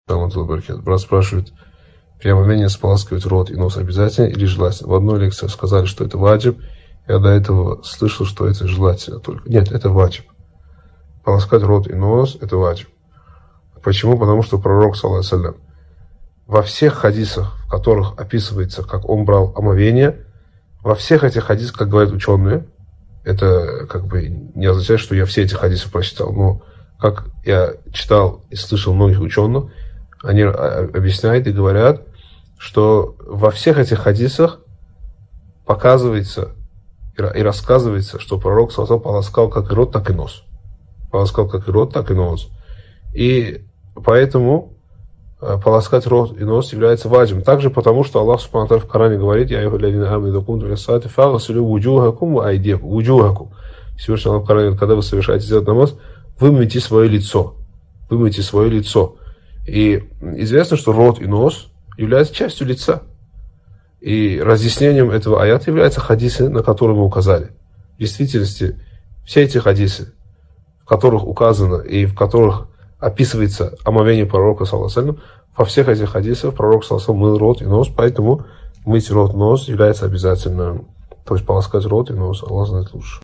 Брат спрашивает, при омовении споласкивать рот и нос обязательно или желательно? В одной лекции сказали, что это ваджиб. Я до этого слышал, что это желательно только. Нет, это ваджиб. Полоскать рот и нос – это ваджиб. Почему? Потому что пророк, саллаллаху алейхи ва саллям, во всех хадисах, в которых описывается, как он брал омовение, во всех этих хадисах, как говорят ученые, это как бы не означает, что я все эти хадисы прочитал, но как я читал и слышал многих ученых, они объясняют и говорят, что во всех этих хадисах показывается и рассказывается, что пророк саллаллаху полоскал как и рот, так и нос. Полоскал как и рот, так и нос. И поэтому полоскать рот и нос является ваджибом. Также потому, что Аллах Субхану ва Тааля в Коране говорит: «Я юхалядина амиду кунту фиссати фагасилю вуджухакум ва айдиякум». Вуджухакум. Всевышний Аллах в Коране, когда вы совершаете сделать намаз, вымойте свое лицо. Вымойте свое лицо. И известно, что рот и нос являются частью лица. И разъяснением этого аята являются хадисы, на которые мы указали. В действительности, все эти хадисы, в которых указано и в которых описывается омовение пророка, саллаллаху алейхи ва саллям, во всех этих хадисах пророк, саллаллаху алейхи ва саллям, мыл рот и нос, поэтому мыть рот и нос является обязательным. То есть полоскать рот и нос, Аллах знает лучше.